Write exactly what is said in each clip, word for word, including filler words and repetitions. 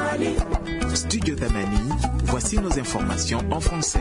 Studio Tamani, voici nos informations en français.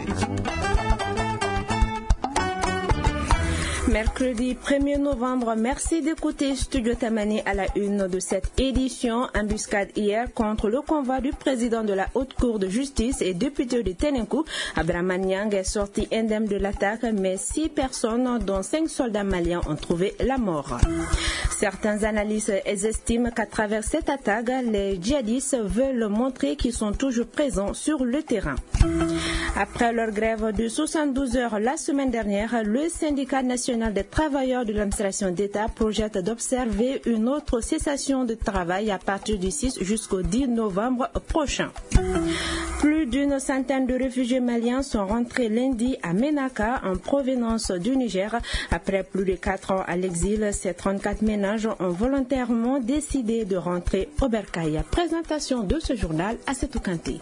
Mercredi premier novembre, merci d'écouter Studio Tamani à la une de cette édition. Embuscade hier contre le convoi du président de la Haute Cour de justice et député de Ténenkou. Abdrahmane Niang est sorti indemne de l'attaque, mais six personnes, dont cinq soldats maliens, ont trouvé la mort. Certains analystes estiment qu'à travers cette attaque, les djihadistes veulent montrer qu'ils sont toujours présents sur le terrain. Après leur grève de soixante-douze heures la semaine dernière, le syndicat national des travailleurs de l'administration d'État projette d'observer une autre cessation de travail à partir du six jusqu'au dix novembre prochain. Plus d'une centaine de réfugiés maliens sont rentrés lundi à Ménaka en provenance du Niger. Après plus de quatre ans à l'exil, ces trente-quatre ménages ont volontairement décidé de rentrer au Bercail. Présentation de ce journal à Setou Kanté.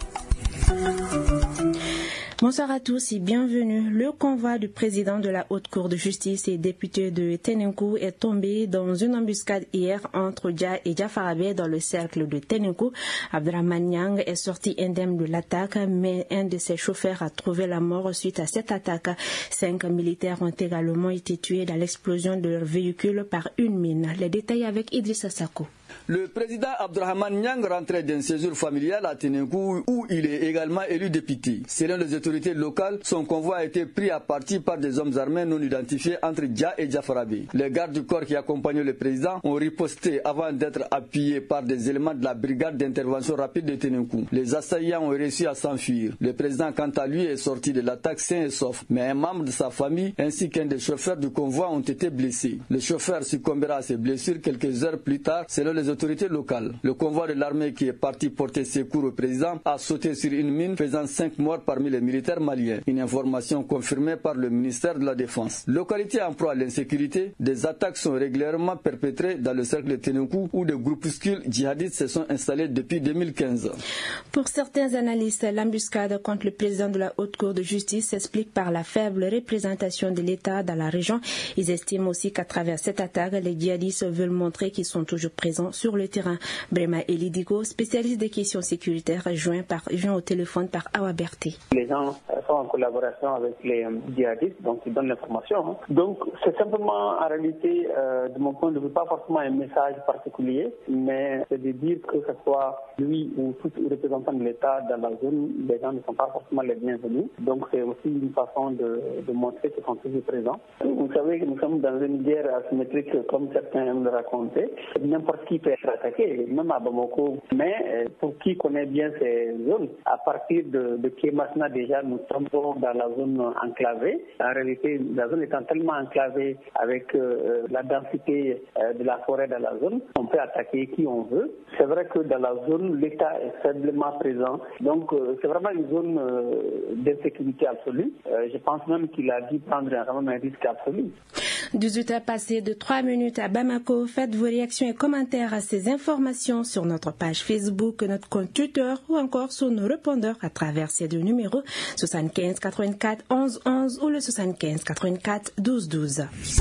Bonsoir à tous et bienvenue. Le convoi du président de la Haute Cour de justice et député de Ténenkou est tombé dans une embuscade hier entre Dja et Jafarabé dans le cercle de Ténenkou. Abdrahmane Niang est sorti indemne de l'attaque, mais un de ses chauffeurs a trouvé la mort suite à cette attaque. Cinq militaires ont également été tués dans l'explosion de leur véhicule par une mine. Les détails avec Idrissa Sako. Le président Abdrahmane Niang rentrait d'un séjour familial à Ténenkou où il est également élu député. Selon les autorités locales, son convoi a été pris à partie par des hommes armés non identifiés entre Dja et Jafarabé. Les gardes du corps qui accompagnaient le président ont riposté avant d'être appuyés par des éléments de la brigade d'intervention rapide de Ténenkou. Les assaillants ont réussi à s'enfuir. Le président, quant à lui, est sorti de l'attaque sain et sauf, mais un membre de sa famille ainsi qu'un des chauffeurs du convoi ont été blessés. Le chauffeur succombera à ses blessures quelques heures plus tard, selon les autorités locales. Le convoi de l'armée qui est parti porter secours au président a sauté sur une mine faisant cinq morts parmi les militaires maliens. Une information confirmée par le ministère de la Défense. Localité en proie à l'insécurité, des attaques sont régulièrement perpétrées dans le cercle de Ténenkou où des groupuscules djihadistes se sont installés depuis deux mille quinze. Pour certains analystes, l'embuscade contre le président de la Haute Cour de justice s'explique par la faible représentation de l'État dans la région. Ils estiment aussi qu'à travers cette attaque, les djihadistes veulent montrer qu'ils sont toujours présents sur le terrain. Brema Elidigo, spécialiste des questions sécuritaires, joint, par, joint au téléphone par Awa Berté. Les gens sont en collaboration avec les djihadistes, donc ils donnent l'information. Hein. Donc c'est simplement en réalité, euh, de mon point de vue, pas forcément un message particulier, mais c'est de dire que ce soit lui ou tout représentant de l'État dans la zone, les gens ne sont pas forcément les bienvenus. Donc c'est aussi une façon de, de montrer qu'ils sont toujours présents. Vous savez que nous sommes dans une guerre asymétrique, comme certains aiment le raconter. N'importe qui peut être attaqué, même à Bamako. Mais pour qui connaît bien ces zones, à partir de, de Kémasna déjà, nous sommes dans la zone enclavée. En réalité, la zone étant tellement enclavée avec euh, la densité euh, de la forêt dans la zone, on peut attaquer qui on veut. C'est vrai que dans la zone, l'État est faiblement présent. Donc euh, c'est vraiment une zone euh, d'insécurité absolue. Euh, je pense même qu'il a dû prendre vraiment un risque absolu. dix-huit heures passées de trois minutes à Bamako. Faites vos réactions et commentaires à ces informations sur notre page Facebook, notre compte Twitter ou encore sur nos répondeurs à travers ces deux numéros soixante-quinze quatre-vingt-quatre onze onze ou le soixante-quinze quatre-vingt-quatre douze douze.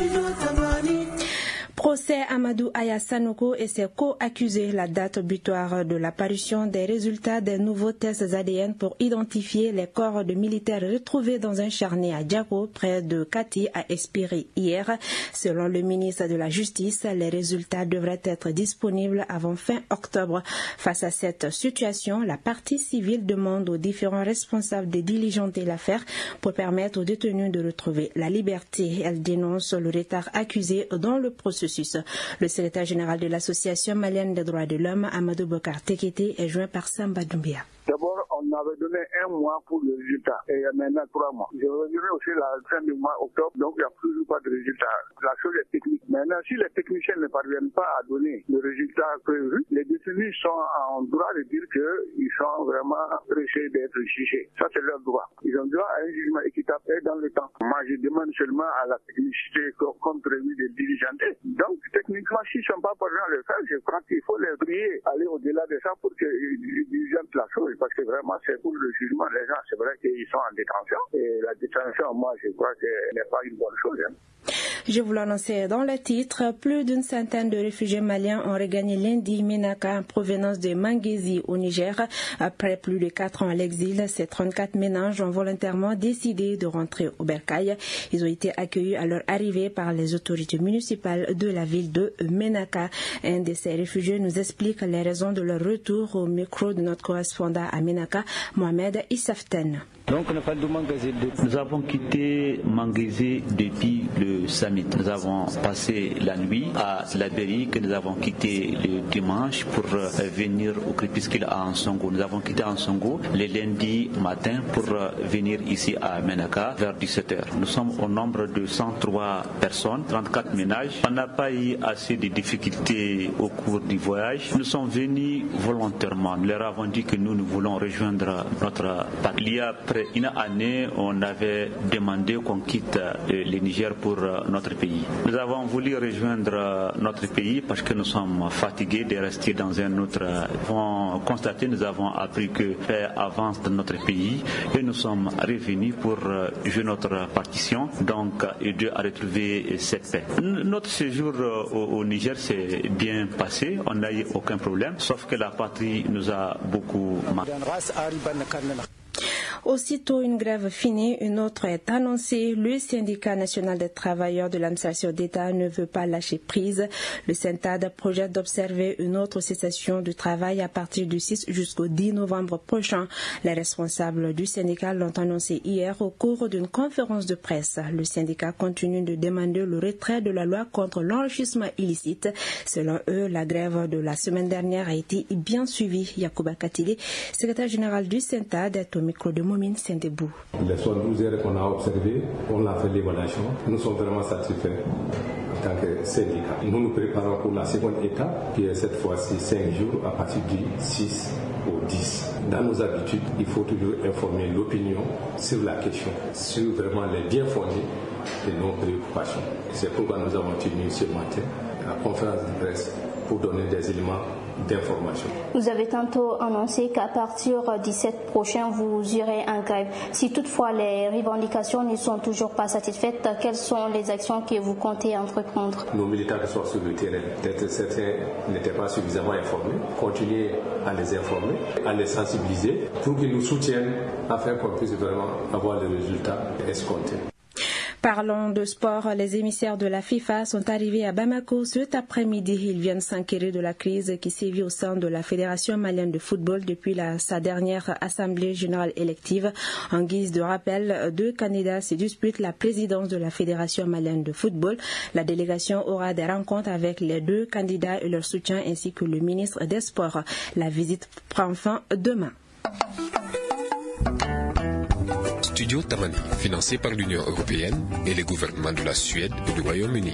Procès Amadou Aya Sanoko et ses co-accusés. La date butoir de l'apparition des résultats des nouveaux tests A D N pour identifier les corps de militaires retrouvés dans un charnier à Djako, près de Kati, a expiré hier. Selon le ministre de la Justice, les résultats devraient être disponibles avant fin octobre. Face à cette situation, la partie civile demande aux différents responsables de diligenter l'affaire pour permettre aux détenus de retrouver la liberté. Elle dénonce le retard accusé dans le processus. Le secrétaire général de l'Association malienne des droits de l'homme, Amadou Bokar Tekete, est joint par Samba Doumbia. D'abord, on avait donné un mois pour le résultat et maintenant trois mois. Je reviendrai aussi la fin du mois octobre, donc il n'y a toujours pas de résultat. La chose est technique. Maintenant, si les techniciens ne parviennent pas à donner le résultat prévu, les détenus sont en droit de dire qu'ils sont vraiment pressés d'être jugés. Ça, c'est leur droit. Ils ont droit à un jugement équitable et dans le temps. Moi, je demande seulement à la technicité comme prévu de diligenter. Donc, techniquement, s'ils ne sont pas parvenus à le faire, je crois qu'il faut les prier, aller au-delà de ça pour qu'ils diligentent la chose, parce que vraiment, c'est pour le jugement des gens. C'est vrai qu'ils sont en détention, et la détention, moi, je crois qu'elle n'est pas une bonne chose. Hein. Je vous l'annonçais dans le titre, plus d'une centaine de réfugiés maliens ont regagné lundi Ménaka en provenance de Manguézi au Niger. Après plus de quatre ans à l'exil, ces trente-quatre ménages ont volontairement décidé de rentrer au Bercail. Ils ont été accueillis à leur arrivée par les autorités municipales de la ville de Ménaka. Un de ces réfugiés nous explique les raisons de leur retour au micro de notre correspondant à Ménaka, Mohamed Issaften. Donc, nous avons quitté Manguézi depuis le samedi. Nous avons passé la nuit à la Bérique. Nous avons quitté le dimanche pour venir au crépuscule à Ansongo. Nous avons quitté Ansongo le lundi matin pour venir ici à Ménaka vers dix-sept heures. Nous sommes au nombre de cent trois personnes, trente-quatre ménages. On n'a pas eu assez de difficultés au cours du voyage. Nous sommes venus volontairement. Nous leur avons dit que nous, nous voulons rejoindre notre patrie. Il y a près d'une année, on avait demandé qu'on quitte le Niger pour notre pays. Nous avons voulu rejoindre notre pays parce que nous sommes fatigués de rester dans un autre. Nous avons constaté, nous avons appris que paix avance dans notre pays et nous sommes revenus pour jouer notre partition, donc aider à retrouver cette paix. Notre séjour au Niger s'est bien passé, on n'a eu aucun problème, sauf que la patrie nous a beaucoup marqué. Aussitôt une grève finie, une autre est annoncée. Le syndicat national des travailleurs de l'administration d'État ne veut pas lâcher prise. Le SYNTAD projette d'observer une autre cessation du travail à partir du six jusqu'au dix novembre prochain. Les responsables du syndicat l'ont annoncé hier au cours d'une conférence de presse. Le syndicat continue de demander le retrait de la loi contre l'enrichissement illicite. Selon eux, la grève de la semaine dernière a été bien suivie. Yacouba Katili, secrétaire général du SYNTAD, est au micro de Momine Saint-Debout. Les soixante-douze heures qu'on a observées, on a fait l'évaluation. Nous sommes vraiment satisfaits en tant que syndicat. Nous nous préparons pour la seconde étape, qui est cette fois-ci cinq jours à partir du six au dix. Dans nos habitudes, il faut toujours informer l'opinion sur la question, sur vraiment les bien fondés de nos préoccupations. C'est pourquoi nous avons tenu ce matin la conférence de presse pour donner des éléments d'information. Vous avez tantôt annoncé qu'à partir du sept prochain, vous irez en grève. Si toutefois les revendications ne sont toujours pas satisfaites, quelles sont les actions que vous comptez entreprendre? Nos militants qui sont sur le terrain, peut-être certains n'étaient pas suffisamment informés, continuer à les informer, à les sensibiliser pour qu'ils nous soutiennent afin qu'on puisse vraiment avoir les résultats escomptés. Parlons de sport. Les émissaires de la FIFA sont arrivés à Bamako cet après-midi. Ils viennent s'enquérir de la crise qui sévit au sein de la Fédération malienne de football depuis la, sa dernière assemblée générale élective. En guise de rappel, deux candidats se disputent la présidence de la Fédération malienne de football. La délégation aura des rencontres avec les deux candidats et leur soutien ainsi que le ministre des Sports. La visite prend fin demain. Studio Tamani, financé par l'Union européenne et les gouvernements de la Suède et du Royaume-Uni.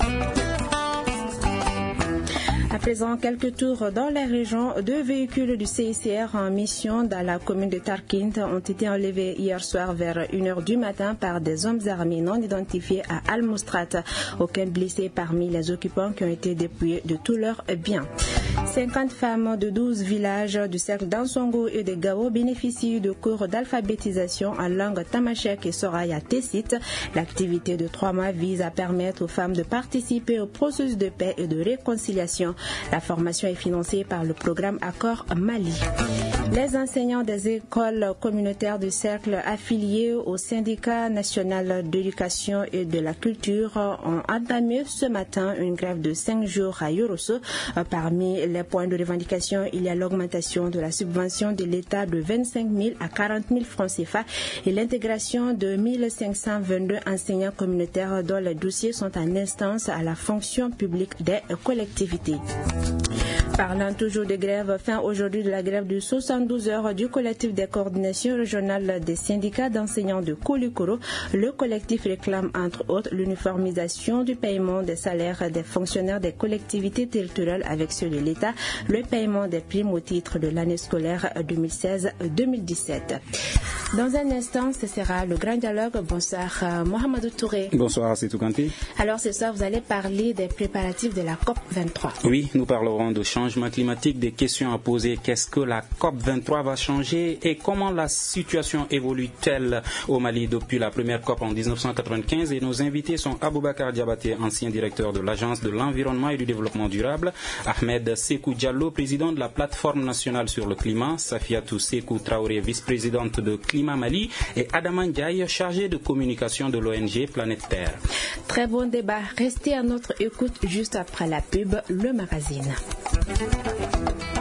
À présent, quelques tours dans la région. Deux véhicules du C I C R en mission dans la commune de Tarkint ont été enlevés hier soir vers une heure du matin par des hommes armés non identifiés à Al-Moustrat. Aucun blessé parmi les occupants qui ont été dépouillés de tous leurs biens. cinquante femmes de douze villages du cercle d'Ansongo et de Gao bénéficient de cours d'alphabétisation en langue tamashek et soraya tessit. L'activité de trois mois vise à permettre aux femmes de participer au processus de paix et de réconciliation. La formation est financée par le programme Accord Mali. Les enseignants des écoles communautaires du cercle affiliés au syndicat national d'éducation et de la culture ont entamé ce matin une grève de cinq jours à Yorosso. Parmi les points de revendication, il y a l'augmentation de la subvention de l'État de vingt-cinq mille à quarante mille francs C F A et l'intégration de mille cinq cent vingt-deux enseignants communautaires dont les dossiers sont en instance à la fonction publique des collectivités. Parlant toujours de grève, fin aujourd'hui de la grève de soixante-douze heures du collectif des coordinations régionales des syndicats d'enseignants de Koulikoro. Le collectif réclame entre autres l'uniformisation du paiement des salaires des fonctionnaires des collectivités territoriales avec ceux de l'État, le paiement des primes au titre de l'année scolaire deux mille seize deux mille dix-sept. Dans un instant, ce sera le grand dialogue. Bonsoir Mohamedou Touré. Bonsoir Setou Kanté. Alors ce soir, vous allez parler des préparatifs de la COP vingt-trois. Oui, nous parlerons de changement climatique, des questions à poser. Qu'est-ce que la COP vingt-trois va changer et comment la situation évolue-t-elle au Mali depuis la première COP en dix-neuf cent quatre-vingt-quinze? Et nos invités sont Aboubacar Diabaté, ancien directeur de l'Agence de l'environnement et du développement durable, Ahmed Sekou Diallo, président de la plateforme nationale sur le climat, Safiatou Sekou Traoré, vice-présidente de Climat Mali, et Adama Ndiaye, chargé de communication de l'O N G Planète Terre. Très bon débat. Restez à notre écoute juste après la pub, le magazine.